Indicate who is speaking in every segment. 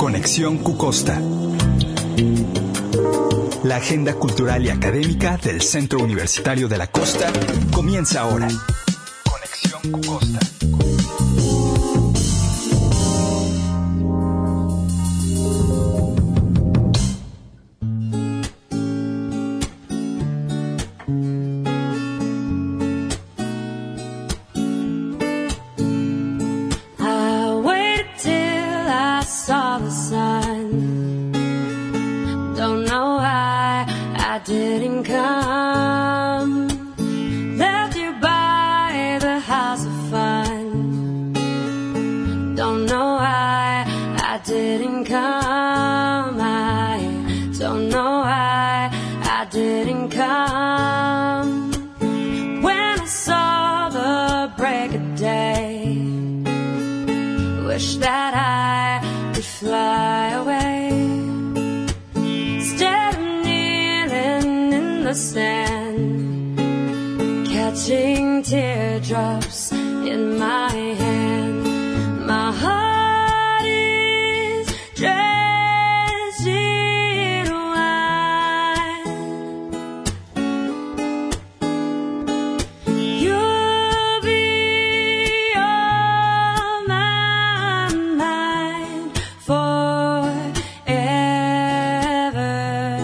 Speaker 1: Conexión Q-Costa. La agenda cultural y académica del Centro Universitario de la Costa comienza ahora. Conexión Q-Costa.
Speaker 2: Catching teardrops in my hand, my heart is dressed in white. You'll be on my mind forever.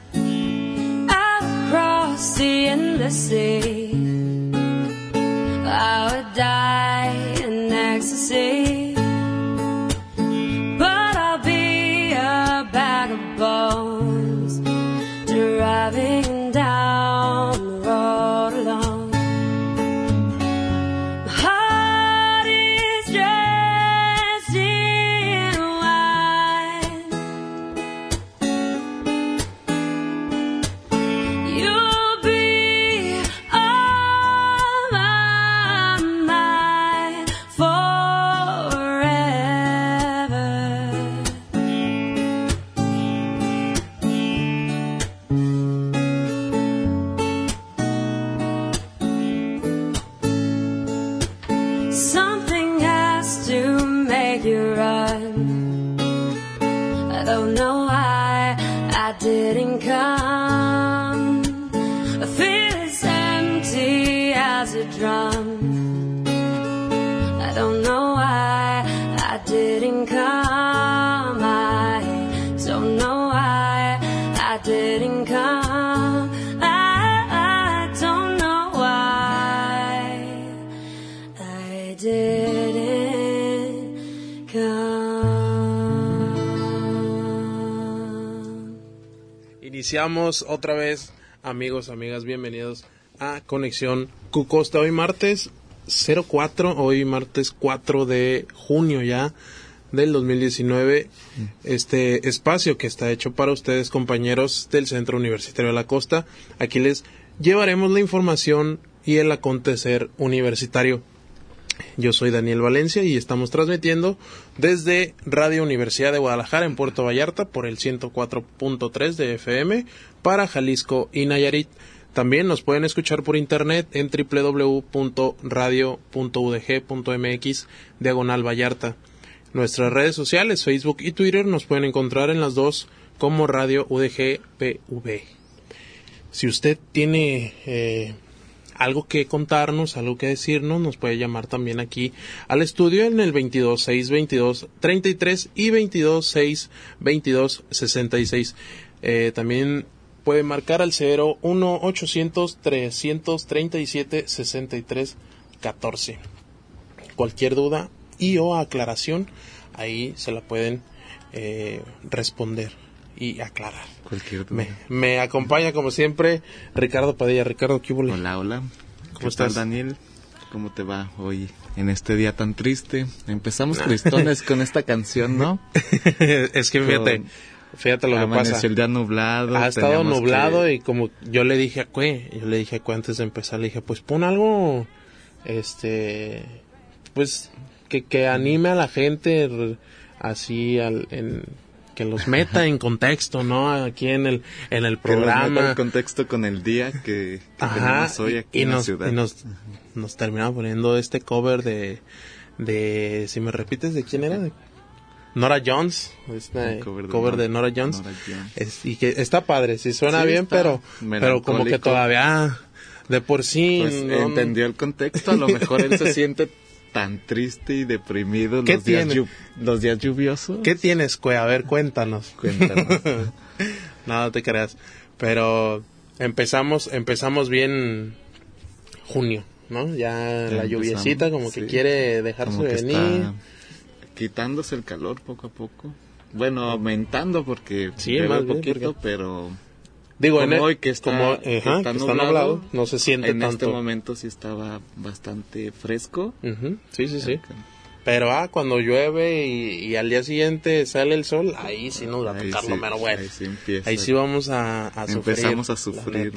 Speaker 2: I'll cross the endless sea. I would die in ecstasy, but I'll be a bag of bones driving down the road alone. My heart is dressed in white. You'll be on my mind forever. Something has to make you run. I don't know why I didn't come. I feel as empty as a drum. I don't know why I didn't come. I don't know why I didn't come. I don't know why I didn't come.
Speaker 3: Iniciamos otra vez, amigos, amigas, bienvenidos a Conexión Q-Costa. Hoy martes 04, hoy martes 4 de junio ya del 2019. Este espacio que está hecho para ustedes, compañeros del Centro Universitario de la Costa. Aquí les llevaremos la información y el acontecer universitario. Yo soy Daniel Valencia y estamos transmitiendo desde Radio Universidad de Guadalajara en Puerto Vallarta por el 104.3 de FM para Jalisco y Nayarit. También nos pueden escuchar por internet en www.radio.udg.mx/Vallarta. Nuestras redes sociales, Facebook y Twitter, nos pueden encontrar en las dos como Radio UDG PV. Si usted tiene algo que contarnos, algo que decirnos, nos puede llamar también aquí al estudio en el 22-622-33 y 22-622-66. También puede marcar al 01-800-337-63-14. Cualquier duda y o aclaración, ahí se la pueden responder y aclarar.
Speaker 4: Cualquier duda.
Speaker 3: Me acompaña como siempre Ricardo Padilla. Ricardo, ¿qué hubo?
Speaker 4: Hola.
Speaker 3: ¿Cómo estás,
Speaker 4: Daniel? ¿Cómo te va hoy en este día tan triste? Empezamos tristones con esta canción, ¿no?
Speaker 3: Es que fíjate lo que pasa.
Speaker 4: Amaneció el día nublado.
Speaker 3: Ha estado nublado y como yo le dije a Cue antes de empezar, le dije, pues pon algo, pues que anime a la gente así que los meta en contexto, ¿no? Aquí en el programa. Que los meta
Speaker 4: en contexto con el día que tenemos hoy aquí en la ciudad.
Speaker 3: Y nos terminaba poniendo este cover de si me repites, ¿de quién era? Nora Jones, cover de Nora Jones. Y que está padre, sí suena bien, pero como que todavía de por sí
Speaker 4: pues entendió el contexto, a lo mejor él se siente tan triste y deprimido los días lluviosos.
Speaker 3: ¿Qué tienes, Cue? A ver, cuéntanos. No te creas, pero empezamos bien junio, ¿no? Ya la lluviecita como que quiere dejarse
Speaker 4: como que
Speaker 3: venir.
Speaker 4: Quitándose el calor poco a poco. Bueno, aumentando porque
Speaker 3: sí, más
Speaker 4: poquito, pero
Speaker 3: digo,
Speaker 4: como hoy que está
Speaker 3: nublado, no se siente
Speaker 4: en
Speaker 3: tanto.
Speaker 4: En este momento sí estaba bastante fresco.
Speaker 3: Sí. Pero cuando llueve y al día siguiente sale el sol, ahí sí nos va a tocar lo menos bueno. Ahí sí vamos a sufrir.
Speaker 4: Empezamos a sufrir.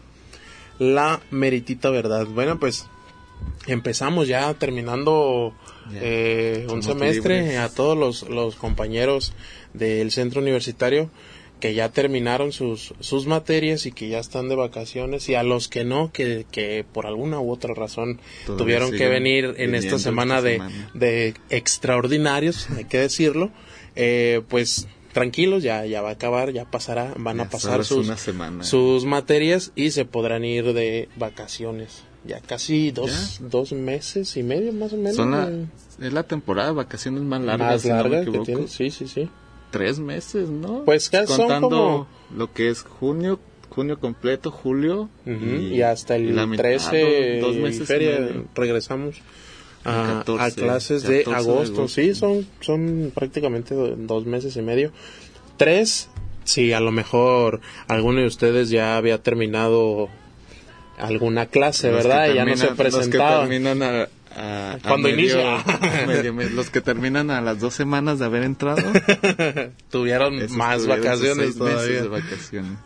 Speaker 3: La meritita verdad. Bueno, pues empezamos ya terminando un semestre libres. A todos los compañeros del centro universitario que ya terminaron sus materias y que ya están de vacaciones, y a los que no, que por alguna u otra razón tuvieron que venir en esta semana de extraordinarios, hay que decirlo, pues tranquilos, ya va a acabar, ya pasará, van a pasar sus materias y se podrán ir de vacaciones. Ya casi dos meses y medio más o menos.
Speaker 4: Es la temporada de vacaciones más larga.
Speaker 3: Más larga que tiene, sí.
Speaker 4: 3 meses, ¿no?
Speaker 3: Pues casi contando
Speaker 4: son como lo que es junio completo, julio.
Speaker 3: Y hasta el 13 2 meses feria regresamos a clases de agosto. Sí, son prácticamente 2 meses y medio. 3, sí, a lo mejor alguno de ustedes ya había terminado alguna clase, ¿verdad? Ya no se presentaba.
Speaker 4: Los que terminan
Speaker 3: cuando inicia.
Speaker 4: Los que terminan a las 2 semanas de haber entrado.
Speaker 3: Tuvieron más vacaciones todavía.
Speaker 4: Meses de vacaciones.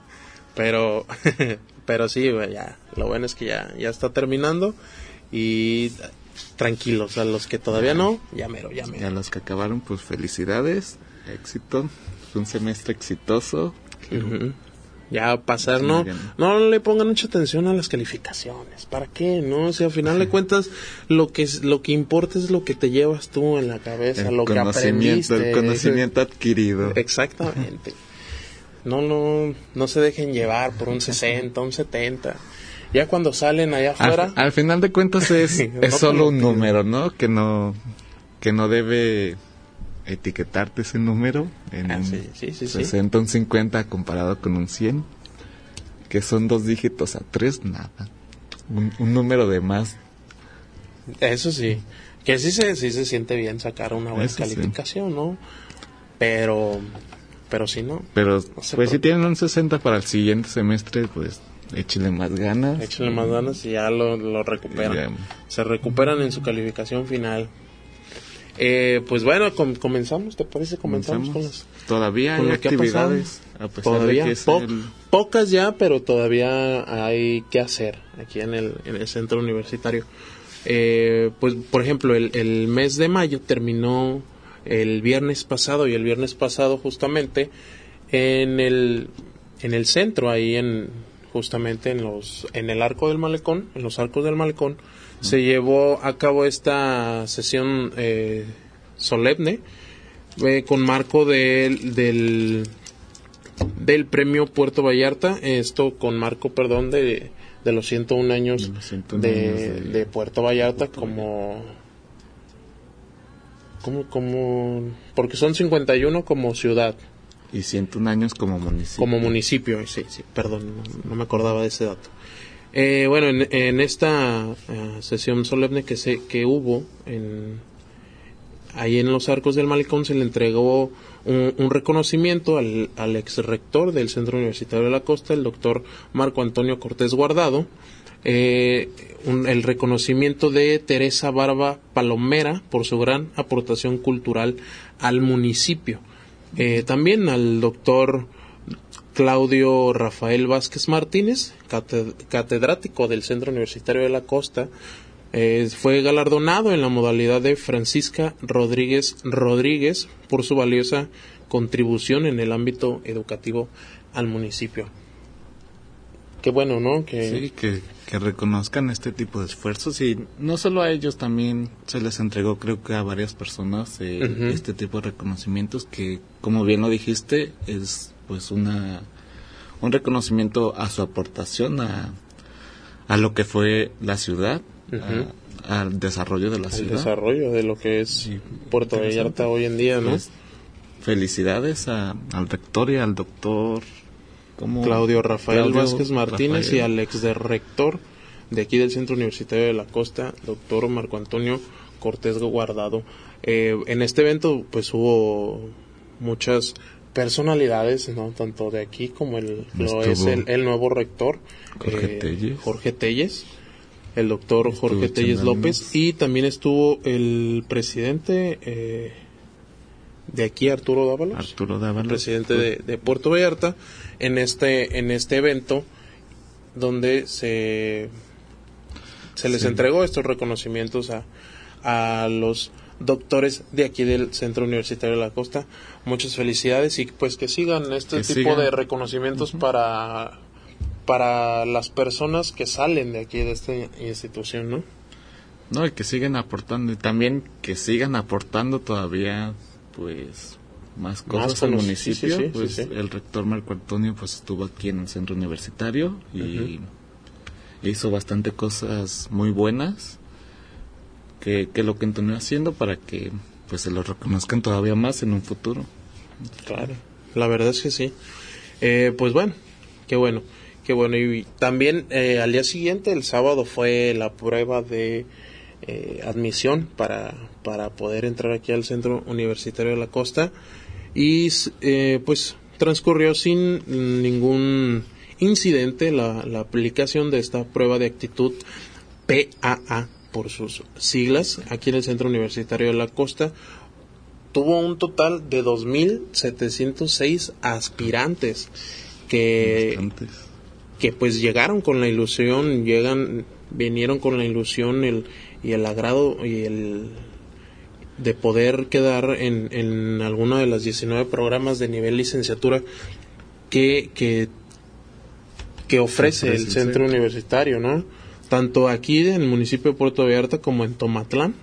Speaker 3: Pero sí, ya, lo bueno es que ya está terminando y tranquilos, a los que todavía no, ya mero.
Speaker 4: Y a los que acabaron, pues felicidades, éxito, un semestre exitoso.
Speaker 3: Ya pasar, no le pongan mucha atención a las calificaciones. ¿Para qué? No, o sea, al final de cuentas lo que importa es lo que te llevas tú en la cabeza, lo que aprendiste,
Speaker 4: el conocimiento adquirido.
Speaker 3: Exactamente. No se dejen llevar por un 60, un 70. Ya cuando salen allá afuera,
Speaker 4: al final de cuentas es solo un número, ¿no? Que no debe etiquetarte ese número en un 60, un 50 comparado con un 100, que son 2 dígitos a 3, nada, un número de más.
Speaker 3: Eso sí, que sí se siente bien sacar una buena calificación, ¿no? Pero si no.
Speaker 4: Pero no pues si tienen un 60 para el siguiente semestre, pues échenle más ganas
Speaker 3: y ya lo recuperan. Se recuperan en su calificación final. Pues bueno, comenzamos, ¿te parece? Comenzamos con las...
Speaker 4: Todavía hay actividades, a pesar
Speaker 3: todavía
Speaker 4: de que
Speaker 3: pocas ya, pero todavía hay que hacer aquí en el centro universitario. Pues por ejemplo, el mes de mayo terminó el viernes pasado, y el viernes pasado justamente en el centro, ahí justamente en el arco del malecón, en los arcos del malecón, se llevó a cabo esta sesión solemne con marco del premio Puerto Vallarta, con marco, de los 101 años de Puerto Vallarta, como porque son 51 como ciudad
Speaker 4: y 101 años como municipio.
Speaker 3: Como municipio, sí, perdón, no me acordaba de ese dato. Bueno, en esta sesión solemne que hubo ahí en los arcos del malecón, se le entregó un reconocimiento al ex rector del Centro Universitario de la Costa, el doctor Marco Antonio Cortés Guardado, el reconocimiento de Teresa Barba Palomera por su gran aportación cultural al municipio. También al doctor Claudio Rafael Vázquez Martínez, catedrático del Centro Universitario de la Costa, fue galardonado en la modalidad de Francisca Rodríguez por su valiosa contribución en el ámbito educativo al municipio. qué bueno, ¿no?
Speaker 4: Sí, que reconozcan este tipo de esfuerzos, y no solo a ellos, también se les entregó, creo que a varias personas, este tipo de reconocimientos que, como bien lo dijiste, es pues un reconocimiento a su aportación a lo que fue la ciudad, al desarrollo de la ciudad.
Speaker 3: El desarrollo de lo que es Puerto Vallarta hoy en día, ¿no?
Speaker 4: Pues, felicidades al rector y al doctor
Speaker 3: Claudio Vázquez Martínez, y al ex de rector de aquí del Centro Universitario de la Costa, doctor Marco Antonio Cortés Guardado. En este evento pues hubo muchas personalidades, ¿no? Tanto de aquí como el nuevo rector Jorge Telles, el doctor Jorge Telles López, y también estuvo el presidente de aquí, Arturo Dávalos, presidente de Puerto Vallarta, en este evento donde se les entregó estos reconocimientos a los doctores de aquí del Centro Universitario de la Costa. Muchas felicidades, y pues que sigan tipo de reconocimientos para las personas que salen de aquí de esta institución, ¿no?
Speaker 4: No, y que sigan aportando, y también que sigan aportando todavía pues más cosas al municipio. El rector Marco Antonio pues estuvo aquí en el Centro Universitario y hizo bastante cosas muy buenas que lo continúe haciendo para que pues se lo reconozcan todavía más en un futuro.
Speaker 3: Claro, la verdad es que sí. Pues bueno, qué bueno. Y también al día siguiente, el sábado, fue la prueba de admisión para poder entrar aquí al Centro Universitario de la Costa, y pues transcurrió sin ningún incidente la aplicación de esta prueba de actitud PAA por sus siglas aquí en el Centro Universitario de la Costa. Tuvo un total de 2,706 aspirantes que pues llegaron con la ilusión, vinieron con la ilusión y el agrado y el de poder quedar en alguno de los 19 programas de nivel licenciatura que ofrece el centro universitario, ¿no? Tanto aquí en el municipio de Puerto Vallarta como en Tomatlán,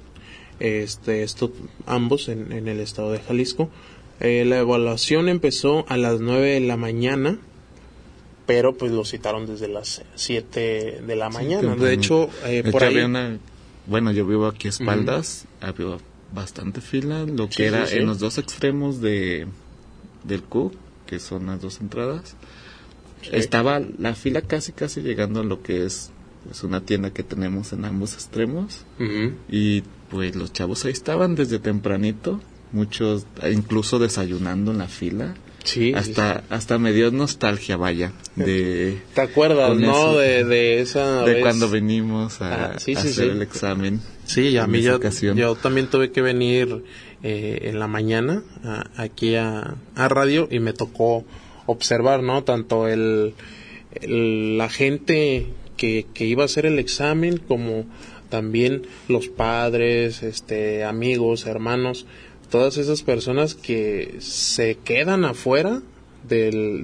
Speaker 3: ambos en el estado de Jalisco. La evaluación empezó a las 9 de la mañana, pero pues lo citaron desde las 7 de la mañana. De hecho, por ahí...
Speaker 4: yo vivo aquí a espaldas, había bastante fila, que era en los dos extremos del CUC, que son las dos entradas. Estaba la fila casi llegando a lo que es una tienda que tenemos en ambos extremos, y pues los chavos ahí estaban desde tempranito, muchos incluso desayunando en la fila. Hasta me dio nostalgia, vaya. ¿Te
Speaker 3: acuerdas, no? De esa
Speaker 4: de
Speaker 3: vez,
Speaker 4: cuando venimos a hacer el examen.
Speaker 3: Sí, a mí yo también tuve que venir en la mañana aquí a radio, y me tocó observar, ¿no? Tanto la gente que iba a hacer el examen, como también los padres, amigos, hermanos, todas esas personas que se quedan afuera del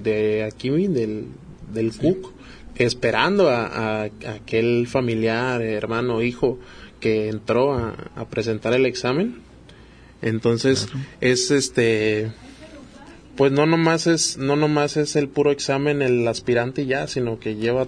Speaker 3: CUC, esperando a aquel familiar, hermano, hijo que entró a presentar el examen. Entonces, es pues no nomás es el puro examen el aspirante y ya, sino que lleva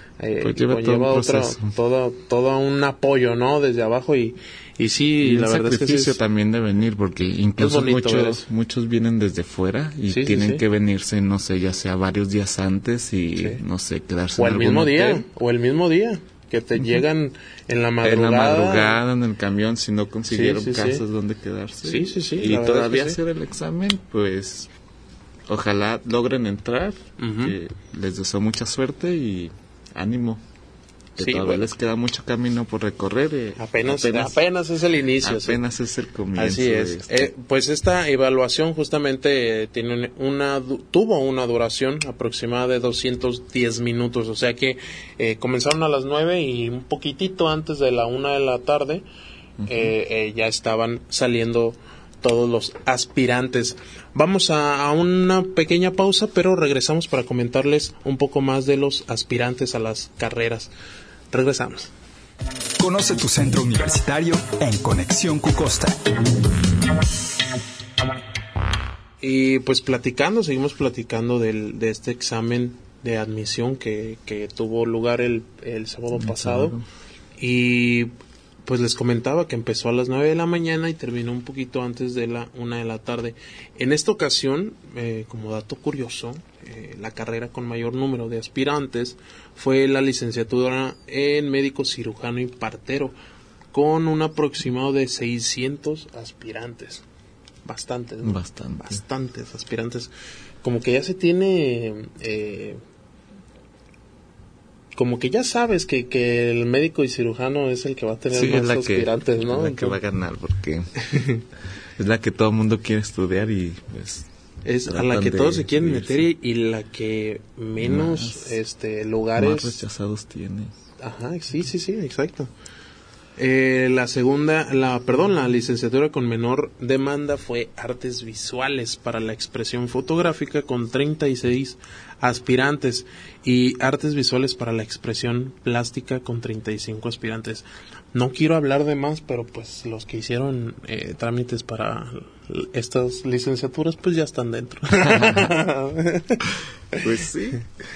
Speaker 3: todo un apoyo, ¿no? Desde abajo, y sí, la verdad es que sí es
Speaker 4: también de venir, porque incluso muchos vienen desde fuera y tienen que venirse, no sé, ya sea varios días antes y no sé, quedarse
Speaker 3: o el mismo día que te llegan en la madrugada
Speaker 4: en el camión, si no consiguieron casas donde quedarse. Y todavía hacer el examen, pues ojalá logren entrar. Que les deseo mucha suerte y ánimo, que todavía les queda mucho camino por recorrer.
Speaker 3: Apenas es el inicio.
Speaker 4: Apenas es el comienzo.
Speaker 3: Así es. Pues esta evaluación justamente tuvo una duración aproximada de 210 minutos, o sea que comenzaron a las 9 y un poquitito antes de la 1 de la tarde ya estaban saliendo todos los aspirantes. Vamos a una pequeña pausa, pero regresamos para comentarles un poco más de los aspirantes a las carreras. Regresamos.
Speaker 1: Conoce tu centro universitario en Conexión Cucosta.
Speaker 3: Y pues seguimos platicando de este examen de admisión que tuvo lugar el sábado pasado. Y pues les comentaba que empezó a las 9 de la mañana y terminó un poquito antes de la 1 de la tarde. En esta ocasión, como dato curioso, la carrera con mayor número de aspirantes fue la licenciatura en médico cirujano y partero, con un aproximado de 600 aspirantes. Bastantes, ¿no? Bastantes aspirantes. Como que ya se tiene... como que ya sabes que el médico y cirujano es el que va a tener más aspirantes, ¿no?
Speaker 4: Es la que va a ganar, porque es la que todo el mundo quiere estudiar y pues...
Speaker 3: Es a la que todos se quieren meter y la que menos lugares...
Speaker 4: Más rechazados tiene.
Speaker 3: Ajá, sí, exacto. La licenciatura con menor demanda fue Artes Visuales para la expresión fotográfica con 36 aspirantes y Artes Visuales para la expresión plástica con 35 aspirantes. No quiero hablar de más, pero pues los que hicieron trámites para estas licenciaturas pues ya están dentro.
Speaker 4: Pues sí.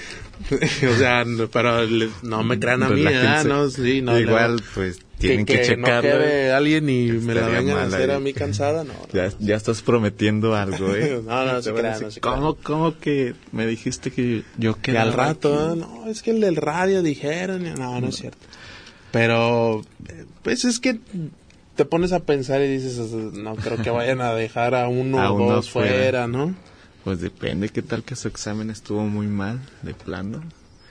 Speaker 3: O sea, pero no me crean a mí, ¿verdad? No, sí, no,
Speaker 4: igual, pues tienen que checarlo.
Speaker 3: No quede alguien y me la vengan a hacer a mí cansada, no.
Speaker 4: Ya estás prometiendo algo, ¿eh?
Speaker 3: No se crean, no se crean.
Speaker 4: ¿Cómo que me dijiste que yo
Speaker 3: que al rato, no, es que el del radio dijeron, no es cierto. Pero, pues es que te pones a pensar y dices, no creo que vayan a dejar a uno o dos fuera, ¿no?
Speaker 4: Pues depende, ¿qué tal que su examen estuvo muy mal, de plano?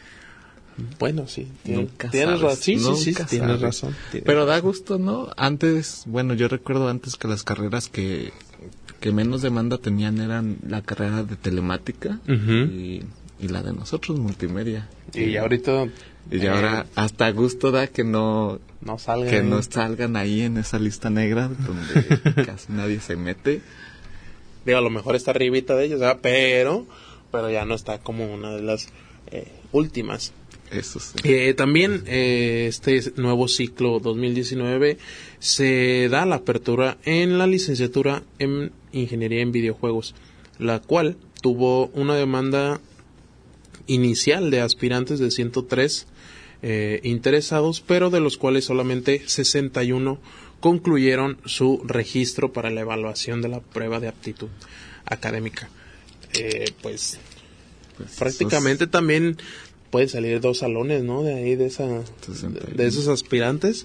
Speaker 3: Bueno, sí,
Speaker 4: tienes
Speaker 3: razón.
Speaker 4: Pero da gusto, ¿no? Antes, bueno, yo recuerdo antes que las carreras que menos demanda tenían eran la carrera de telemática y la de nosotros, multimedia.
Speaker 3: Y ahorita...
Speaker 4: Y ahora hasta gusto da que no salgan ahí en esa lista negra donde casi nadie se mete.
Speaker 3: Digo, a lo mejor está arribita de ellos, ¿verdad? Pero ya no está como una de las últimas.
Speaker 4: Eso sí.
Speaker 3: También este nuevo ciclo 2019 se da la apertura en la licenciatura en Ingeniería en Videojuegos, la cual tuvo una demanda inicial de aspirantes de 103 interesados, pero de los cuales solamente 61 concluyeron su registro para la evaluación de la prueba de aptitud académica. Pues prácticamente también pueden salir 2 salones, ¿no? De ahí, de esos aspirantes.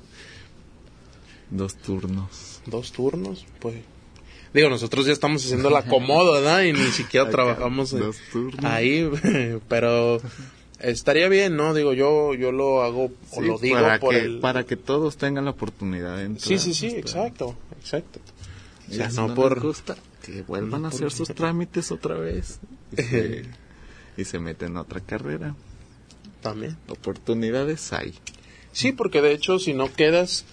Speaker 4: 2 turnos.
Speaker 3: 2 turnos, pues. Digo, nosotros ya estamos haciendo el acomodo, ¿verdad? Y ni siquiera trabajamos ahí, pero estaría bien, ¿no? Digo, yo lo hago o lo digo
Speaker 4: para que todos tengan la oportunidad de entrar.
Speaker 3: Sí, exacto.
Speaker 4: O sea, no por gusta que vuelvan a hacer sus trámites otra vez y se meten a otra carrera.
Speaker 3: También.
Speaker 4: Oportunidades hay.
Speaker 3: Sí, porque de hecho si no quedas,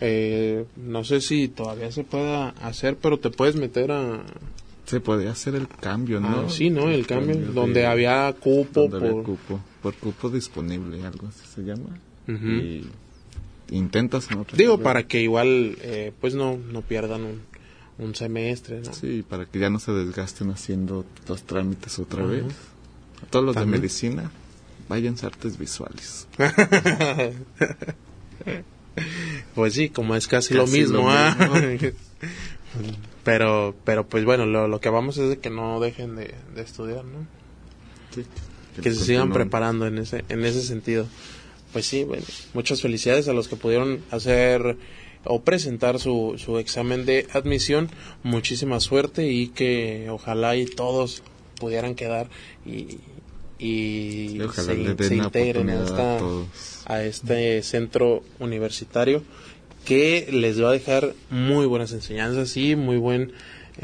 Speaker 3: no sé si todavía se pueda hacer, pero te puedes meter a...
Speaker 4: Se podía hacer el cambio, ¿no?
Speaker 3: Sí, ¿no? El cambio donde había cupo.
Speaker 4: Por cupo disponible, algo así se llama. Y intentas en otra
Speaker 3: Digo,
Speaker 4: carrera.
Speaker 3: para que igual, pues no pierdan un semestre, ¿no?
Speaker 4: Sí, para que ya no se desgasten haciendo los trámites otra vez. A todos los ¿también? De medicina, váyanse a Artes Visuales.
Speaker 3: Pues sí, como es casi lo mismo. Pero pues bueno, lo que vamos es de que no dejen de estudiar, ¿no?
Speaker 4: Sí,
Speaker 3: que se sigan preparando en ese sentido. Pues sí, bueno, muchas felicidades a los que pudieron hacer o presentar su examen de admisión. Muchísima suerte y que ojalá y todos pudieran quedar y
Speaker 4: ojalá
Speaker 3: se integren a este centro universitario que les va a dejar muy buenas enseñanzas y muy buen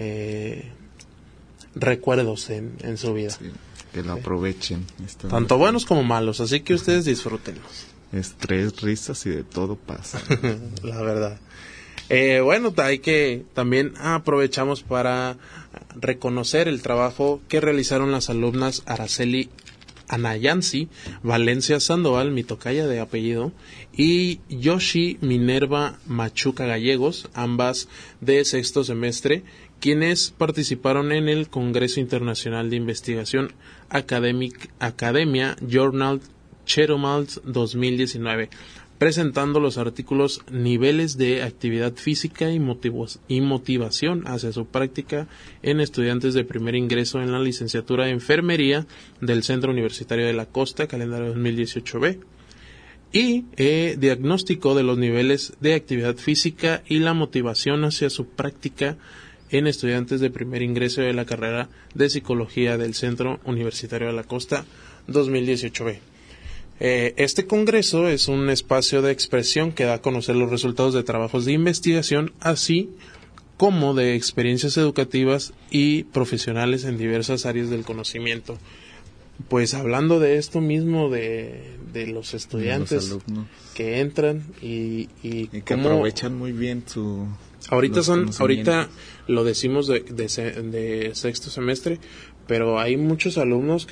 Speaker 3: recuerdos en su vida.
Speaker 4: Sí, que lo aprovechen.
Speaker 3: Tanto buenos como malos, así que ustedes disfrútenlos.
Speaker 4: Estrés, risas y de todo pasa.
Speaker 3: La verdad. Bueno, hay que también aprovechamos para reconocer el trabajo que realizaron las alumnas Araceli Anayansi Valencia Sandoval, mi tocaya de apellido, y Yoshi Minerva Machuca Gallegos, ambas de sexto semestre, quienes participaron en el Congreso Internacional de Investigación Academia Journal Cheromalt 2019, presentando los artículos Niveles de actividad física y motivación hacia su práctica en estudiantes de primer ingreso en la licenciatura de Enfermería del Centro Universitario de la Costa, calendario 2018B, y diagnóstico de los niveles de actividad física y la motivación hacia su práctica en estudiantes de primer ingreso de la carrera de Psicología del Centro Universitario de la Costa 2018B. Este congreso es un espacio de expresión que da a conocer los resultados de trabajos de investigación, así como de experiencias educativas y profesionales en diversas áreas del conocimiento. Pues hablando de esto mismo, de los estudiantes que entran y
Speaker 4: que aprovechan muy bien su...
Speaker 3: Ahorita lo decimos de sexto semestre, pero hay muchos alumnos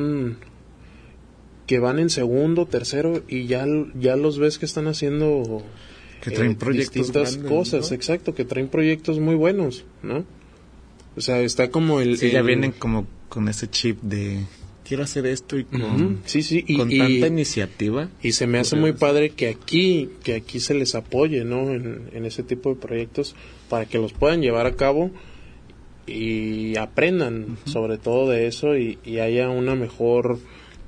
Speaker 3: que van en segundo, tercero y ya los ves que están haciendo
Speaker 4: que traen proyectos
Speaker 3: distintas
Speaker 4: grandes,
Speaker 3: cosas, ¿no? Exacto, que traen proyectos muy buenos, ¿no? O sea, está como
Speaker 4: ya vienen como con ese chip de quiero hacer esto y con con tanta iniciativa.
Speaker 3: Y se me hace muy padre que aquí se les apoye, ¿no? En ese tipo de proyectos para que los puedan llevar a cabo y aprendan sobre todo de eso y haya una mejor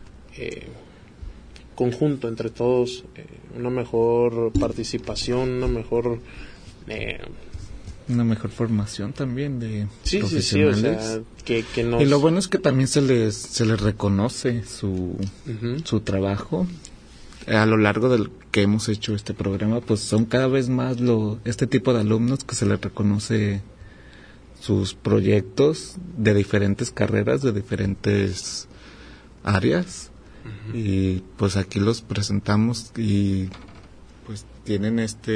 Speaker 3: conjunto entre todos, una mejor participación, una mejor
Speaker 4: formación también de profesionales.
Speaker 3: Sí, o sea, que nos...
Speaker 4: Y lo bueno es que también se les reconoce su trabajo. A lo largo del que hemos hecho este programa, pues son cada vez más este tipo de alumnos que se les reconoce sus proyectos de diferentes carreras, de diferentes áreas. Y pues aquí los presentamos y pues tienen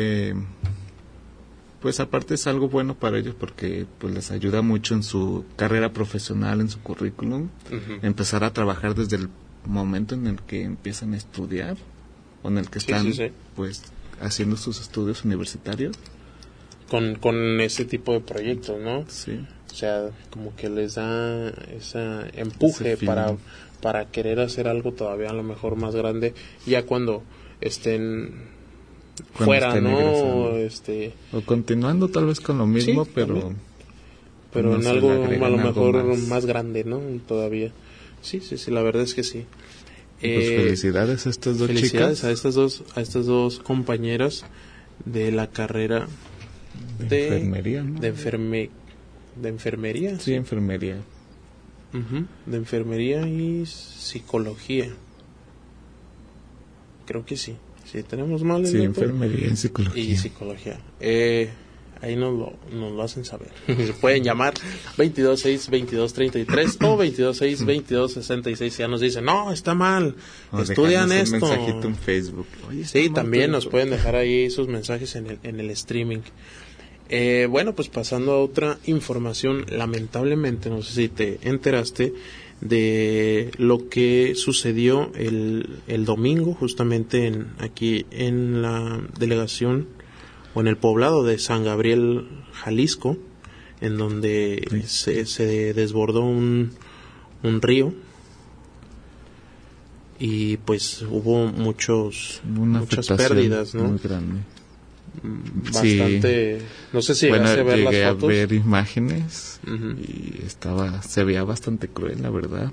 Speaker 4: pues aparte es algo bueno para ellos porque pues les ayuda mucho en su carrera profesional, en su currículum, empezar a trabajar desde el momento en el que empiezan a estudiar o en el que están pues haciendo sus estudios universitarios
Speaker 3: con ese tipo de proyectos, ¿no?
Speaker 4: Sí.
Speaker 3: O sea, como que les da ese empuje para querer hacer algo todavía a lo mejor más grande ya cuando estén fuera, ¿no?
Speaker 4: O continuando tal vez con lo mismo, pero
Speaker 3: en algo a lo mejor más grande, ¿no? Todavía. Sí, la verdad es que sí.
Speaker 4: Pues felicidades a estas dos chicas.
Speaker 3: Felicidades a estas dos compañeras de la carrera de
Speaker 4: enfermería, ¿no?
Speaker 3: de enfermería.
Speaker 4: Sí, enfermería.
Speaker 3: De enfermería y psicología. Creo que sí. Sí, tenemos mal.
Speaker 4: Sí, enfermería y psicología.
Speaker 3: Y psicología. Ahí nos lo hacen saber. Se pueden llamar 226-2233 o 226-2266. Ya nos dicen, no, está mal. Estudian esto.
Speaker 4: Un mensajito en Facebook.
Speaker 3: Oye, sí, también nos pueden dejar ahí sus mensajes en el streaming. Bueno, pues pasando a otra información, lamentablemente, no sé si te enteraste de lo que sucedió el domingo, justamente aquí en la delegación o en el poblado de San Gabriel, Jalisco, en donde se desbordó un río y pues hubo muchas pérdidas, ¿no?
Speaker 4: Muy grande.
Speaker 3: Bastante, no sé si llegaste a ver las fotos.
Speaker 4: A ver imágenes y se veía bastante cruel, la verdad.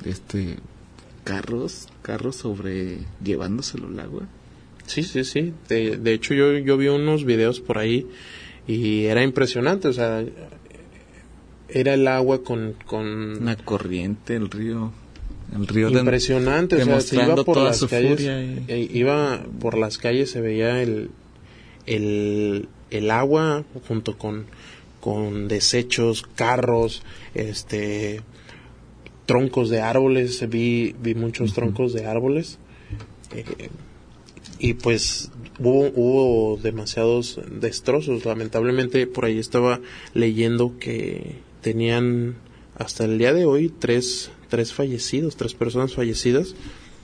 Speaker 4: Carros llevándoselo al agua.
Speaker 3: Sí. De hecho yo vi unos videos por ahí y era impresionante, o sea, era el agua con
Speaker 4: una corriente, el río
Speaker 3: impresionante, o sea, se iba por las calles, iba por las calles, se veía el agua junto con desechos, carros, troncos de árboles, vi muchos troncos de árboles, y pues hubo demasiados destrozos. Lamentablemente por ahí estaba leyendo que tenían hasta el día de hoy tres personas fallecidas,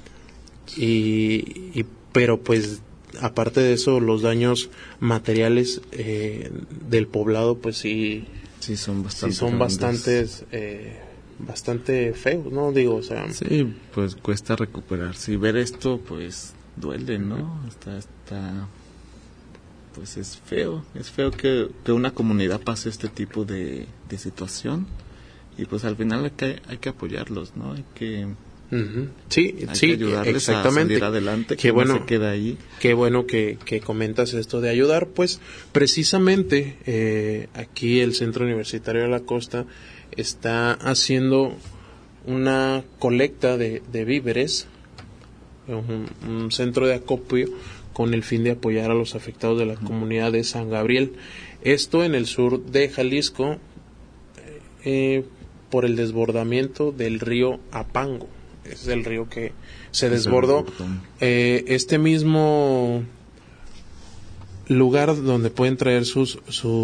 Speaker 3: pero pues aparte de eso, los daños materiales del poblado pues sí son bastante feos, ¿no? Digo, o sea,
Speaker 4: sí, pues cuesta recuperarse, y ver esto pues duele, ¿no? Está pues es feo que una comunidad pase este tipo de situación, y pues al final hay que apoyarlos, ¿no? Hay que ayudarles
Speaker 3: exactamente.
Speaker 4: A salir adelante,
Speaker 3: qué bueno,
Speaker 4: no se queda ahí.
Speaker 3: Qué bueno que comentas esto de ayudar, pues precisamente aquí el Centro Universitario de la Costa está haciendo una colecta de víveres, un centro de acopio con el fin de apoyar a los afectados de la comunidad de San Gabriel. Esto en el sur de Jalisco, por el desbordamiento del río Apango. Es el río que se desbordó. Este mismo lugar donde pueden traer sus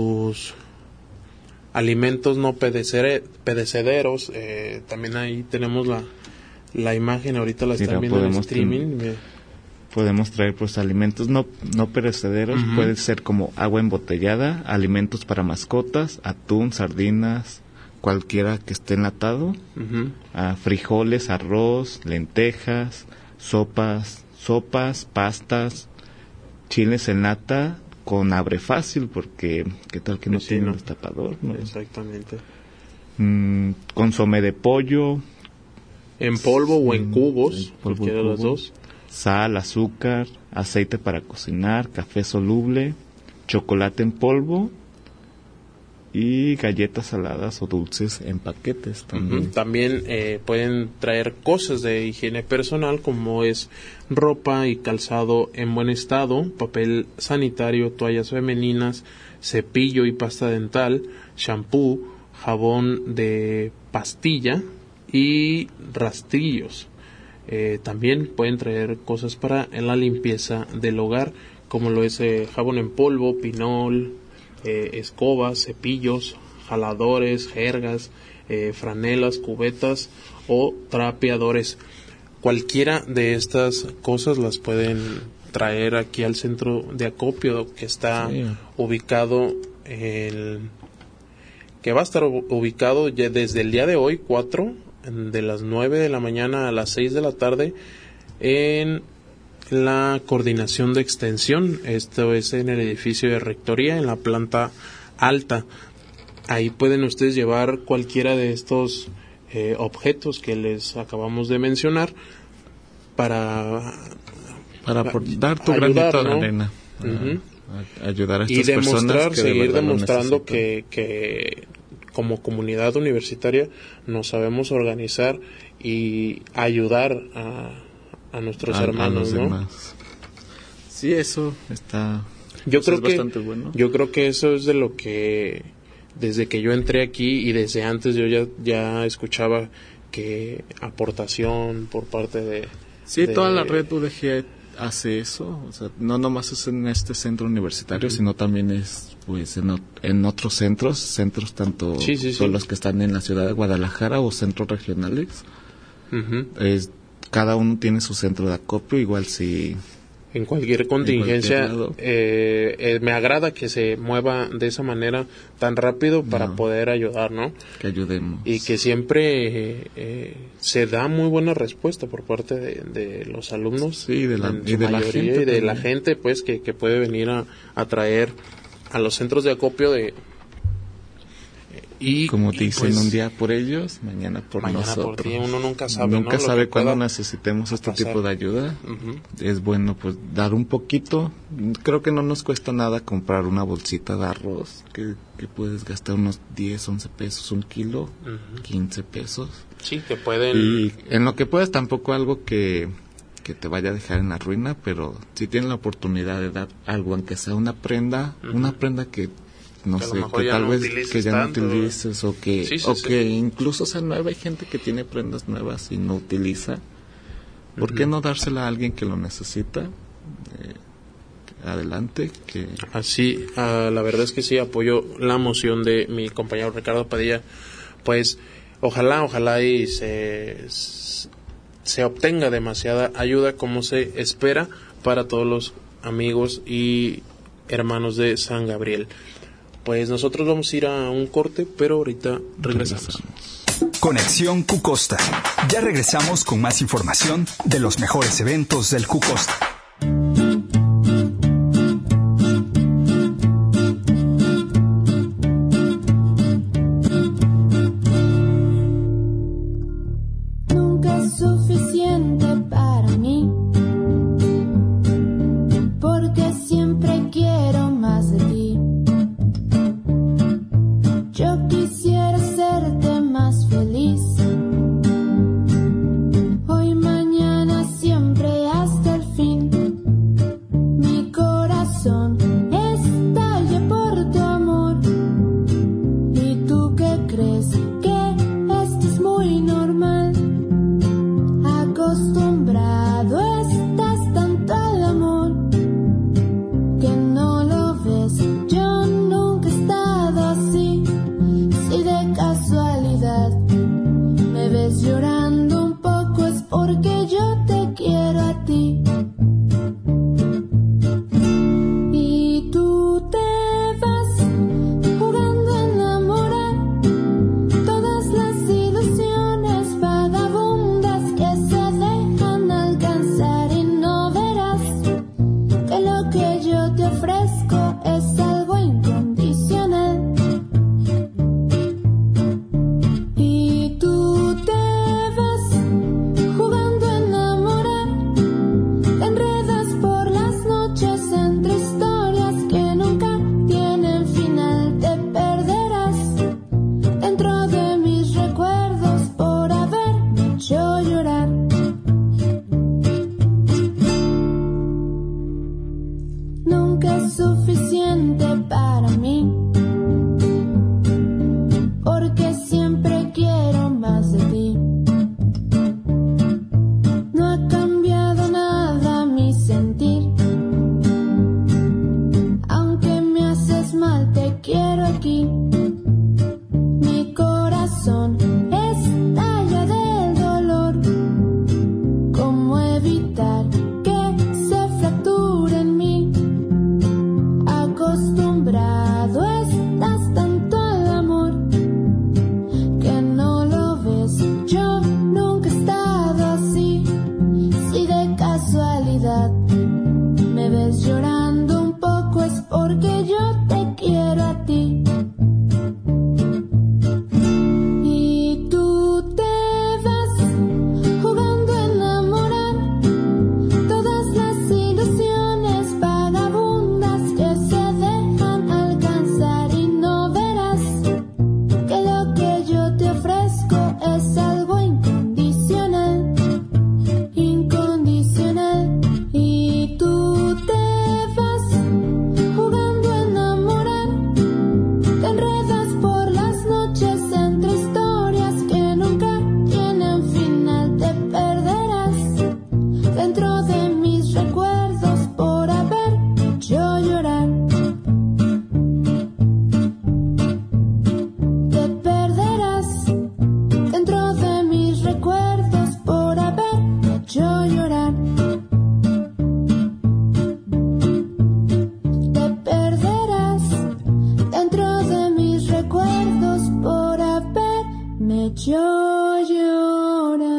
Speaker 3: alimentos no perecederos. También ahí tenemos la imagen, ahorita la están viendo en streaming.
Speaker 4: Podemos traer pues alimentos no perecederos, puede ser como agua embotellada, alimentos para mascotas, atún, sardinas, cualquiera que esté enlatado, frijoles, arroz, lentejas, sopas, pastas, chiles en lata con abre fácil, porque qué tal que no tiene destapador, ¿no?
Speaker 3: Exactamente.
Speaker 4: Consomé de pollo,
Speaker 3: en polvo o en cubos, cualquiera de las dos.
Speaker 4: Sal, azúcar, aceite para cocinar, café soluble, chocolate en polvo y galletas saladas o dulces en paquetes también.
Speaker 3: También pueden traer cosas de higiene personal, como es ropa y calzado en buen estado, papel sanitario, toallas femeninas, cepillo y pasta dental, shampoo, jabón de pastilla y rastrillos. También pueden traer cosas para la limpieza del hogar, como lo es jabón en polvo, pinol, escobas, cepillos, jaladores, jergas, franelas, cubetas o trapeadores. Cualquiera de estas cosas las pueden traer aquí al centro de acopio, que está ubicado que va a estar ubicado ya desde el día de hoy, 4, de las 9 de la mañana a las 6 de la tarde, en la coordinación de extensión. Esto es en el edificio de rectoría, en la planta alta. Ahí pueden ustedes llevar cualquiera de estos objetos que les acabamos de mencionar para
Speaker 4: dar tu granito de arena, ayudar a estas personas que seguir
Speaker 3: demostrando que como comunidad universitaria nos sabemos organizar y ayudar a nuestros hermanos, ¿no?
Speaker 4: Demás. Sí, eso está.
Speaker 3: Bastante
Speaker 4: bueno.
Speaker 3: Yo creo que eso es de lo que desde que yo entré aquí y desde antes yo ya escuchaba que aportación por parte de
Speaker 4: toda la red UDG hace eso, o sea, no nomás es en este centro universitario, sino también es pues en otros centros tanto son los que están en la ciudad de Guadalajara o centros regionales. Cada uno tiene su centro de acopio, igual si
Speaker 3: en cualquier contingencia me agrada que se mueva de esa manera tan rápido para poder ayudar, ¿no?
Speaker 4: Que ayudemos.
Speaker 3: Y que siempre se da muy buena respuesta por parte de los alumnos,
Speaker 4: de la
Speaker 3: gente pues que puede venir a traer a los centros de acopio y
Speaker 4: como dicen, pues, un día por ellos, mañana por nosotros.
Speaker 3: Por ti. Uno nunca sabe,
Speaker 4: nunca sabe cuándo necesitemos este tipo de ayuda. Es bueno pues dar un poquito. Creo que no nos cuesta nada comprar una bolsita de arroz que puedes gastar unos 10, 11 pesos, un kilo, 15 pesos.
Speaker 3: Sí, que pueden.
Speaker 4: Y en lo que puedas, tampoco algo que te vaya a dejar en la ruina, pero si tienen la oportunidad de dar algo, aunque sea una prenda que no sé, que tal vez que ya no utilices o que incluso sea nueva. Hay gente que tiene prendas nuevas y no utiliza. ¿Por qué no dársela a alguien que lo necesita? adelante.
Speaker 3: Así, la verdad es que sí, apoyo la moción de mi compañero Ricardo Padilla. Pues ojalá y se obtenga demasiada ayuda como se espera para todos los amigos y hermanos de San Gabriel. Pues nosotros vamos a ir a un corte, pero ahorita regresamos.
Speaker 1: Conexión Q-Costa. Ya regresamos con más información de los mejores eventos del Q-Costa.
Speaker 5: Nunca es suficiente para mí, porque siempre quiero más de ti. Yo quisiera hacerte más feliz, hoy, mañana, siempre, hasta el fin. Mi corazón estalla por tu amor. ¿Y tú qué crees? Que esto es muy normal. Acostumbrado estás tanto al amor que no lo ves. Yo nunca he estado así. Si de casualidad me ves llorando un poco, es porque yo te quiero a ti. Y tú te vas jugando a enamorar todas las ilusiones vagabundas que se dejan alcanzar, y no verás que lo que yo te ofrezco es algo incondicional. Y tú te vas jugando a enamorar, te enredas por las noches entre historias que nunca tienen final. Te perderás dentro de mis recuerdos por haberme hecho llorar. Nunca es suficiente para mí, porque siempre quiero más de ti. No ha cambiado nada mi sentir, aunque me haces mal, te quiero aquí. Mi corazón estalla del dolor. ¿Cómo evitar que se fracture en mí? Acostumbrado estás tanto al amor que no lo ves. Yo nunca he estado así. Si de casualidad me ves llorando un poco, es porque yo te quiero a ti. Y tú te vas jugando a enamorar todas las ilusiones vagabundas que se dejan alcanzar, y no verás que lo que yo te ofrezco es algo incondicional. Incondicional. Y tú te vas jugando a enamorar, te enredas por las noches entre historias que nunca tienen final. Te perderás dentro de mis recuerdos por haberme hecho llorar. Te perderás dentro de mis recuerdos por haberme hecho llorar. Te perderás dentro de mis recuerdos por haberme hecho llorar.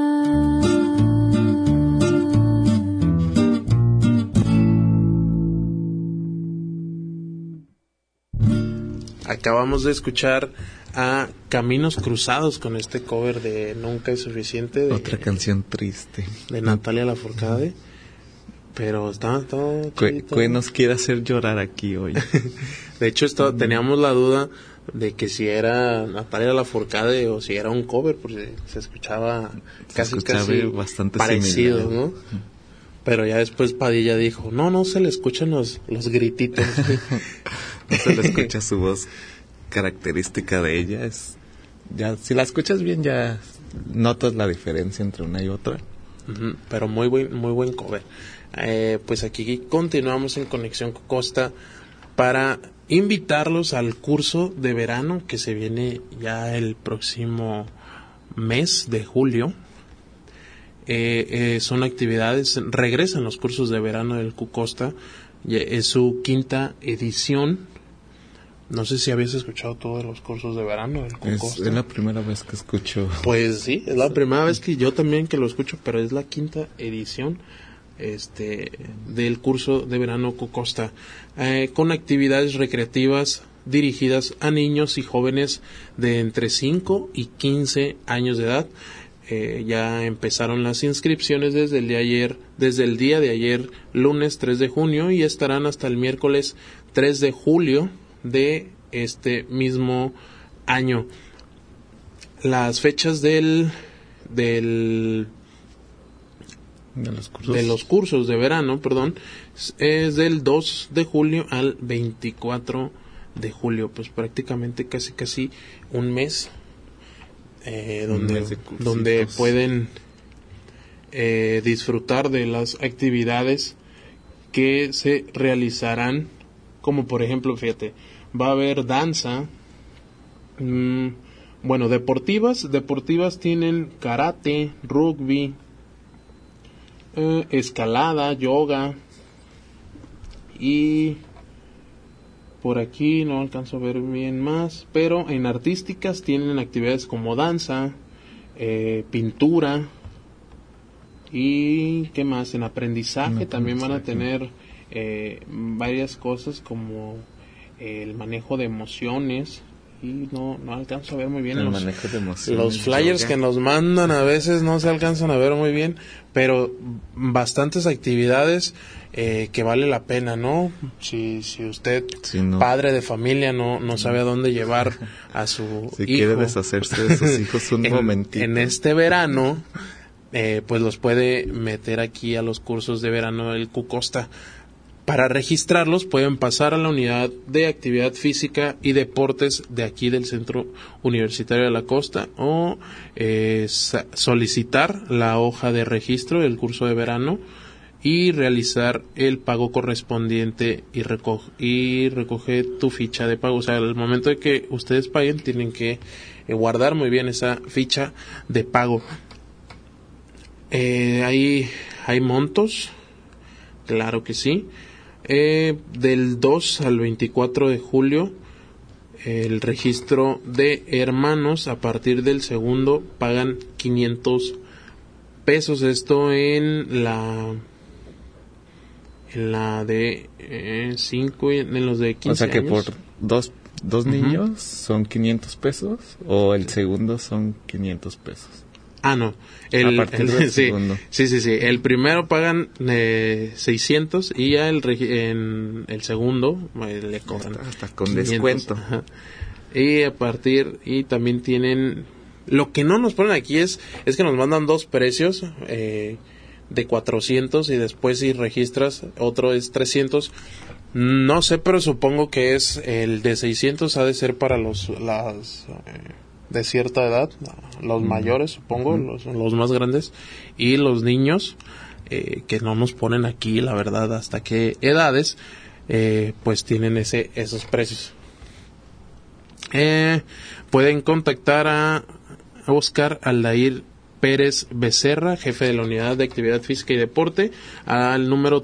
Speaker 3: Acabamos de escuchar a Caminos Cruzados con este cover de Nunca es suficiente,
Speaker 4: Otra canción triste
Speaker 3: de Natalia Lafourcade. Pero está todo chidito.
Speaker 4: ¿Qué nos quiere hacer llorar aquí hoy?
Speaker 3: De hecho, teníamos la duda de que si era Natalia Lafourcade o si era un cover, porque se escuchaba casi
Speaker 4: bastante
Speaker 3: parecido,
Speaker 4: similar,
Speaker 3: ¿no? Pero ya después Padilla dijo, no se le escuchan los grititos.
Speaker 4: No se le escucha su voz característica de ella. Ya, si la escuchas bien, ya notas la diferencia entre una y otra.
Speaker 3: Pero muy buen cover. Pues aquí continuamos en Conexión Costa para invitarlos al curso de verano que se viene ya el próximo mes de julio. Son actividades, regresan los cursos de verano del Costa, es su 5ª edición. No sé si habías escuchado todos los cursos de verano del Costa.
Speaker 4: Es la primera vez que escucho.
Speaker 3: Pues sí, es la primera vez que yo también que lo escucho, pero es la 5ª edición del curso de verano Costa, con actividades recreativas dirigidas a niños y jóvenes de entre 5 y 15 años de edad. Ya empezaron las inscripciones desde el día de ayer, lunes 3 de junio, y estarán hasta el miércoles 3 de julio de este mismo año. Las fechas de los cursos de verano, es del 2 de julio al 24 de julio, pues prácticamente casi un mes, donde pueden disfrutar de las actividades que se realizarán, como por ejemplo, fíjate, va a haber danza, deportivas tienen karate, rugby, escalada, yoga, y por aquí no alcanzo a ver bien más, pero en artísticas tienen actividades como danza, pintura, y ¿qué más? En aprendizaje también van a tener varias cosas como el manejo de emociones, y no alcanzo a ver muy bien los flyers que nos mandan, a veces no se alcanzan a ver muy bien, pero bastantes actividades que vale la pena, ¿no? Si usted, padre de familia, no sabe a dónde llevar a su hijo,
Speaker 4: quiere deshacerse de sus hijos un momentito
Speaker 3: en este verano, pues los puede meter aquí a los cursos de verano del Costa. Para registrarlos pueden pasar a la unidad de actividad física y deportes de aquí del Centro Universitario de la Costa, o solicitar la hoja de registro del curso de verano y realizar el pago correspondiente y recoger tu ficha de pago. O sea, al momento de que ustedes paguen, tienen que guardar muy bien esa ficha de pago. Hay montos, claro que sí. Del 2 al 24 de julio, el registro de hermanos, a partir del segundo pagan 500 pesos. Esto en la de 5 y en los de 15 años.
Speaker 4: O sea que por dos niños son 500 pesos, o el segundo son 500 pesos.
Speaker 3: No. Sí. El primero pagan 600 y ya en el segundo le cobran
Speaker 4: hasta con 500. Descuento.
Speaker 3: Y también tienen, lo que no nos ponen aquí es que nos mandan dos precios, de 400, y después si registras otro es 300. No sé, pero supongo que es el de 600 ha de ser para las de cierta edad, los mayores, supongo, los más grandes, y los niños, que no nos ponen aquí, la verdad, hasta qué edades, pues tienen esos precios. Pueden contactar a Oscar Aldair Pérez Becerra, jefe de la Unidad de Actividad Física y Deporte, al número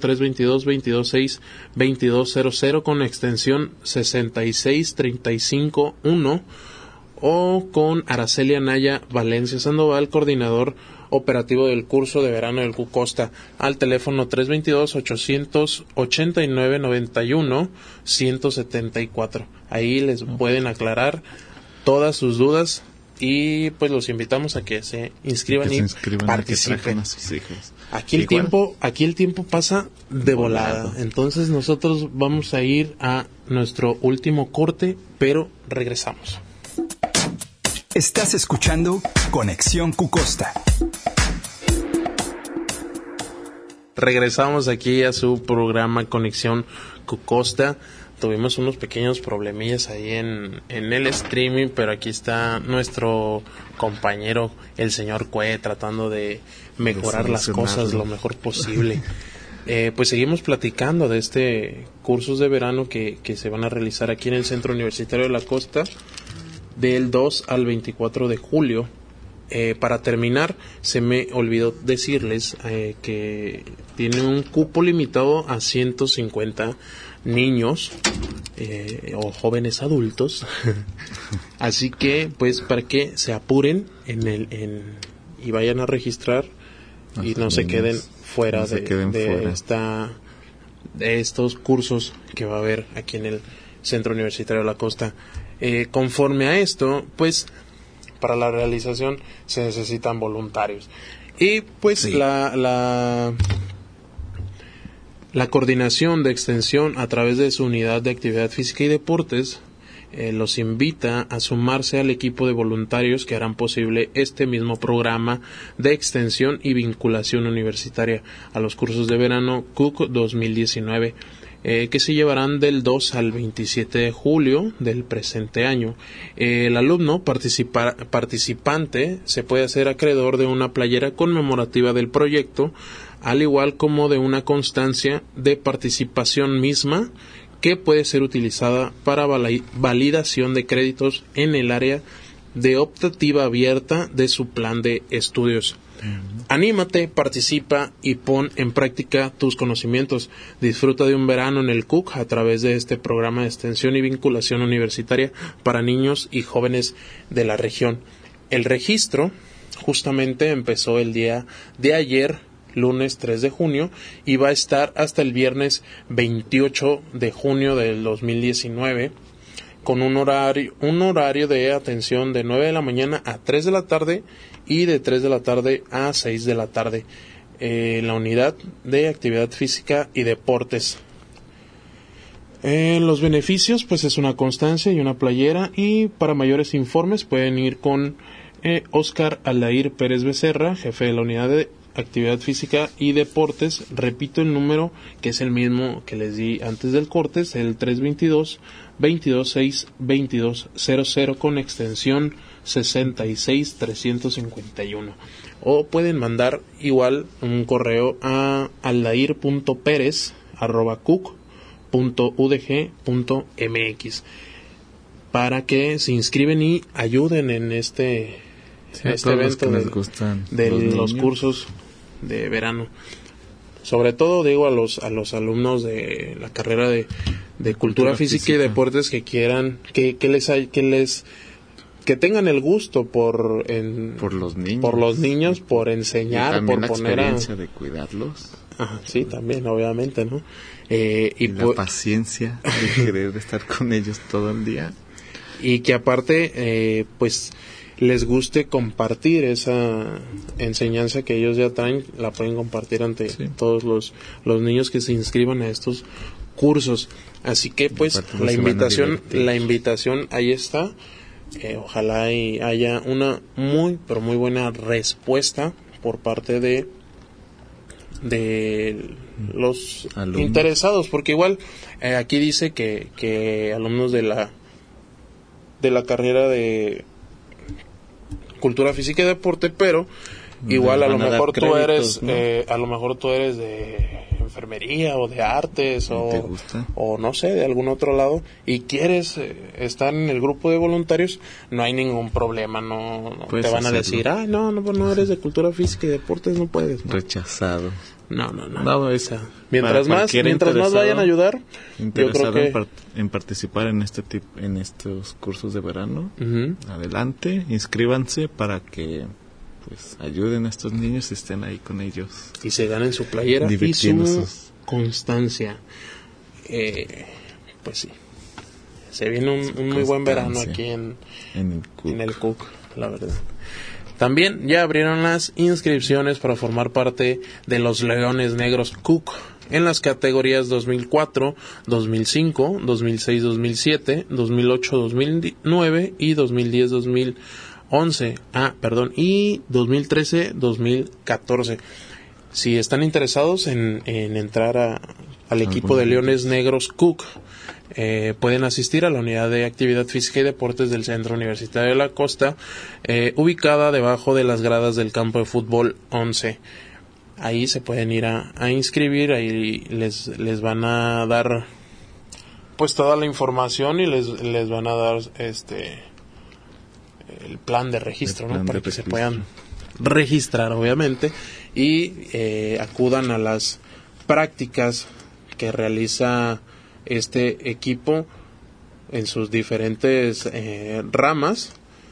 Speaker 3: 322-226-2200 con extensión 66351, o con Aracelia Naya Valencia Sandoval, coordinador operativo del curso de verano del Costa, al teléfono 322-889-91-174. Ahí les pueden aclarar todas sus dudas, y pues los invitamos a que se inscriban y participen.
Speaker 4: A sus hijos.
Speaker 3: Aquí el tiempo pasa de volada. Entonces nosotros vamos a ir a nuestro último corte, pero regresamos.
Speaker 1: Estás escuchando Conexión Costa.
Speaker 3: Regresamos aquí a su programa Conexión Costa Tuvimos unos pequeños problemillas ahí en el streaming, pero aquí está nuestro compañero, el señor Cue, tratando de mejorar las cosas lo mejor posible. Pues seguimos platicando de este cursos de verano que se van a realizar aquí en el Centro Universitario de la Costa del 2 al 24 de julio. Para terminar, se me olvidó decirles que tiene un cupo limitado a 150 niños o jóvenes adultos. Así que, pues, para que se apuren y vayan a registrar y no se queden fuera de estos cursos que va a haber aquí en el Centro Universitario de la Costa. Conforme a esto, pues, para la realización se necesitan voluntarios. Y pues sí, la coordinación de extensión a través de su unidad de actividad física y deportes los invita a sumarse al equipo de voluntarios que harán posible este mismo programa de extensión y vinculación universitaria a los cursos de verano CUC 2019, que se llevarán del 2 al 27 de julio del presente año. El alumno participante se puede hacer acreedor de una playera conmemorativa del proyecto, al igual como de una constancia de participación misma que puede ser utilizada para validación de créditos en el área de optativa abierta de su plan de estudios. Anímate, participa y pon en práctica tus conocimientos. Disfruta de un verano en el CUC a través de este programa de extensión y vinculación universitaria para niños y jóvenes de la región. El registro justamente empezó el día de ayer, lunes 3 de junio, y va a estar hasta el viernes 28 de junio del 2019, con un horario de atención de 9 de la mañana a 3 de la tarde y de 3 de la tarde a 6 de la tarde en la unidad de actividad física y deportes. Los beneficios, pues es una constancia y una playera, y para mayores informes pueden ir con Óscar Aldair Pérez Becerra, jefe de la unidad de actividad física y deportes. Repito el número, que es el mismo que les di antes del corte, es el 322-226-2200 con extensión 66351. O pueden mandar igual un correo a aldair.perez@cuc.udg.mx para que se inscriben y ayuden en este evento de los cursos de verano. Sobre todo digo a los alumnos de la carrera de cultura física y deportes que quieran que tengan el gusto por los niños, por enseñar, por
Speaker 4: la
Speaker 3: poner
Speaker 4: experiencia de cuidarlos.
Speaker 3: Ajá, sí, también obviamente, ¿no?
Speaker 4: Y la paciencia de querer estar con ellos todo el día.
Speaker 3: Y que aparte pues les guste compartir esa enseñanza que ellos ya traen, la pueden compartir ante todos los niños que se inscriban a estos cursos. Así que pues la invitación ahí está. Ojalá y haya una muy pero muy buena respuesta por parte de los alumnos interesados, porque igual aquí dice que alumnos de la carrera de cultura física y deporte, pero igual a lo mejor tú eres de enfermería o de artes o no sé, de algún otro lado y quieres estar en el grupo de voluntarios, no hay ningún problema, no te van a decir, no eres de cultura física y deportes, no puedes, ¿no?
Speaker 4: Rechazado.
Speaker 3: No, mientras más vayan a ayudar, yo creo que
Speaker 4: en participar en estos cursos de verano, adelante, inscríbanse para que pues ayuden a estos niños y estén ahí con ellos
Speaker 3: y se ganen su playera y su constancia. Pues sí, se viene un muy buen verano aquí en el CUC, la verdad. También ya abrieron las inscripciones para formar parte de los Leones Negros CUC en las categorías 2004, 2005, 2006, 2007, 2008, 2009 y 2010, 2011. Y 2013, 2014. si están interesados en entrar al equipo de Leones Negros Cook, pueden asistir a la unidad de actividad física y deportes del Centro Universitario de la Costa, ubicada debajo de las gradas del campo de fútbol 11. Ahí se pueden ir a inscribir, ahí les van a dar pues toda la información y les van a dar el plan de registro, ¿no? Para que se puedan registrar, obviamente, y acudan a las prácticas que realiza este equipo en sus diferentes ramas.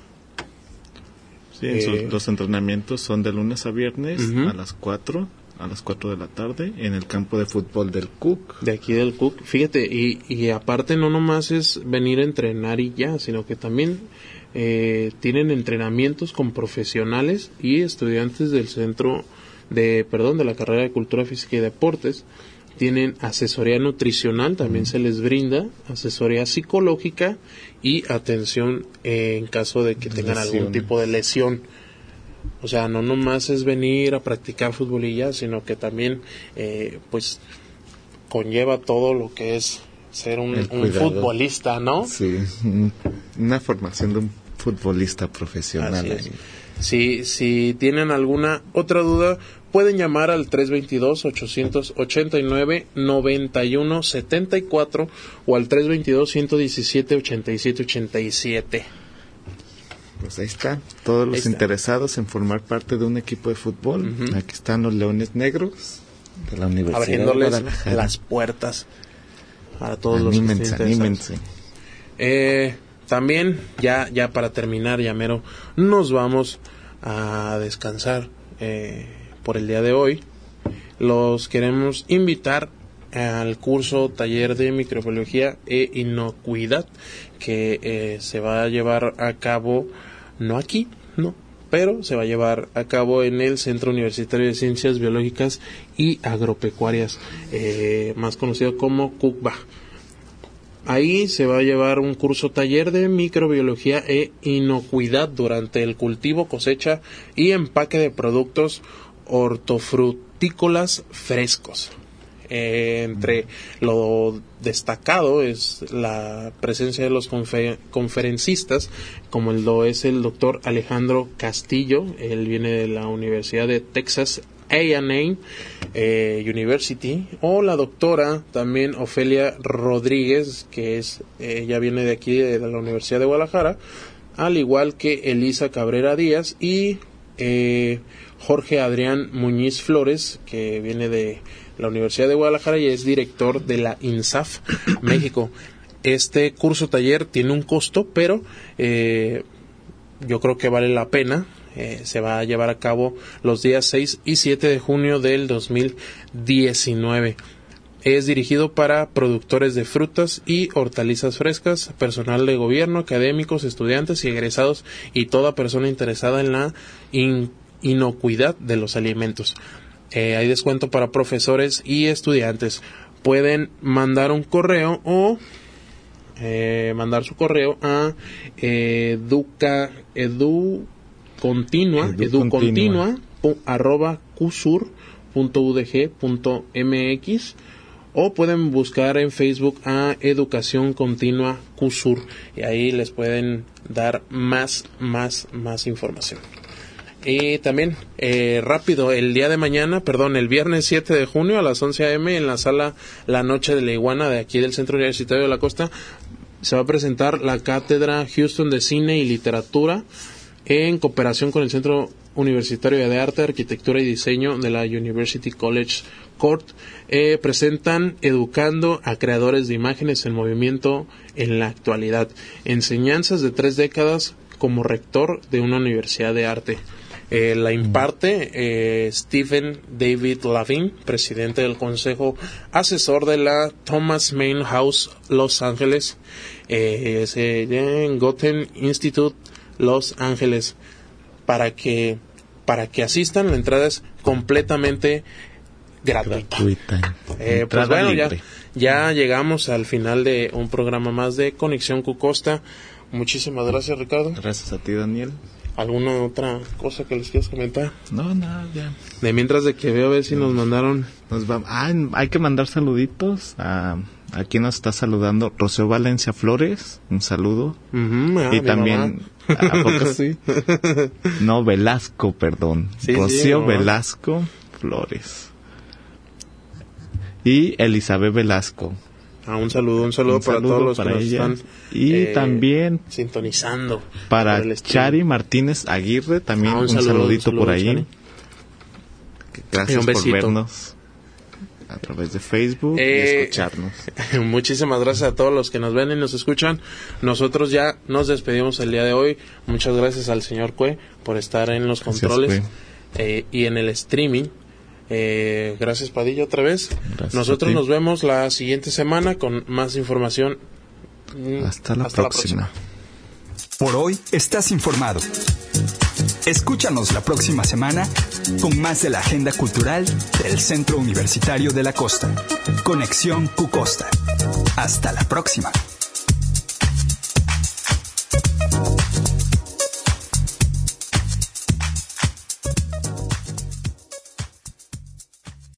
Speaker 4: Sí, los entrenamientos son de lunes a viernes a las 4 de la tarde en el campo de fútbol del Cook.
Speaker 3: De aquí del Cook. Fíjate, y aparte no nomás es venir a entrenar y ya, sino que también tienen entrenamientos con profesionales y estudiantes del de la carrera de Cultura Física y Deportes. Tienen asesoría nutricional, también se les brinda asesoría psicológica y atención en caso de que tengan algún tipo de lesión. O sea, no nomás es venir a practicar fútbol y ya, sino que también pues conlleva todo lo que es ser un futbolista, ¿no?
Speaker 4: Sí, una formación de un futbolista profesional.
Speaker 3: Si tienen alguna otra duda, pueden llamar al 322-889-9174 o al 322-117-8787.
Speaker 4: Pues ahí está, todos los interesados en formar parte de un equipo de fútbol. Aquí están los Leones Negros de la Universidad
Speaker 3: abriéndoles
Speaker 4: de Guadalajara.
Speaker 3: las puertas a todos
Speaker 4: anímense.
Speaker 3: También, ya para terminar, ya mero, nos vamos a descansar por el día de hoy. Los queremos invitar al curso taller de microbiología e inocuidad que se va a llevar a cabo, no aquí, no, pero se va a llevar a cabo en el Centro Universitario de Ciencias Biológicas y Agropecuarias, más conocido como CUCBA. Ahí se va a llevar un curso taller de microbiología e inocuidad durante el cultivo, cosecha y empaque de productos hortofrutícolas frescos. Entre lo destacado es la presencia de los conferencistas, como lo es el doctor Alejandro Castillo. Él viene de la Universidad de Texas A&M University, o la doctora también Ofelia Rodríguez, que ella viene de aquí de la Universidad de Guadalajara, al igual que Elisa Cabrera Díaz y Jorge Adrián Muñiz Flores, que viene de la Universidad de Guadalajara y es director de la INSAF México. Este curso taller tiene un costo, pero yo creo que vale la pena. Se va a llevar a cabo los días 6 y 7 de junio del 2019. Es dirigido para productores de frutas y hortalizas frescas, personal de gobierno, académicos, estudiantes y egresados y toda persona interesada en la inocuidad de los alimentos. Hay descuento para profesores y estudiantes. Pueden mandar un correo o mandar su correo a educontinua@cusur.udg.mx, o pueden buscar en Facebook a Educación Continua CUSUR y ahí les pueden dar más información. Y también, rápido, el viernes 7 de junio a las 11 a.m. en la sala La Noche de la Iguana de aquí del Centro Universitario de la Costa se va a presentar la Cátedra Houston de Cine y Literatura en cooperación con el Centro Universitario de Arte, Arquitectura y Diseño de la University College Court. Presentan Educando a Creadores de Imágenes en Movimiento en la Actualidad. Enseñanzas de 3 décadas como rector de una universidad de arte. La imparte Stephen David Lavin, presidente del Consejo Asesor de la Thomas Mann House Los Ángeles, en Goethe Institute Los Ángeles. Para que asistan, la entrada es completamente gratuita. Pues bueno, ya llegamos al final de un programa más de Conexión Cucosta. Muchísimas gracias, Ricardo.
Speaker 4: Gracias a ti, Daniel.
Speaker 3: ¿Alguna otra cosa que les quieras comentar?
Speaker 4: No, nada, ya.
Speaker 3: De mientras de que veo a ver si nos mandaron...
Speaker 4: hay que mandar saluditos aquí nos está saludando Rocío Valencia Flores, un saludo. Y también, ¿a poco sí? No, Velasco, perdón. Sí, Rocío Velasco Flores. Y Elizabeth Velasco.
Speaker 3: Un saludo para todos los que nos están
Speaker 4: también
Speaker 3: sintonizando.
Speaker 4: Para Chari Martínez Aguirre, también un saludito por ahí. Chari. Gracias por vernos a través de Facebook y escucharnos.
Speaker 3: Muchísimas gracias a todos los que nos ven y nos escuchan. Nosotros ya nos despedimos el día de hoy. Muchas gracias al señor Cue por estar en los controles y en el streaming. Gracias, Padilla, otra vez. Gracias. Nosotros nos vemos la siguiente semana con más información.
Speaker 4: Hasta la próxima.
Speaker 1: Por hoy estás informado. Escúchanos la próxima semana con más de la agenda cultural del Centro Universitario de la Costa. Conexión Cucosta. Hasta la próxima.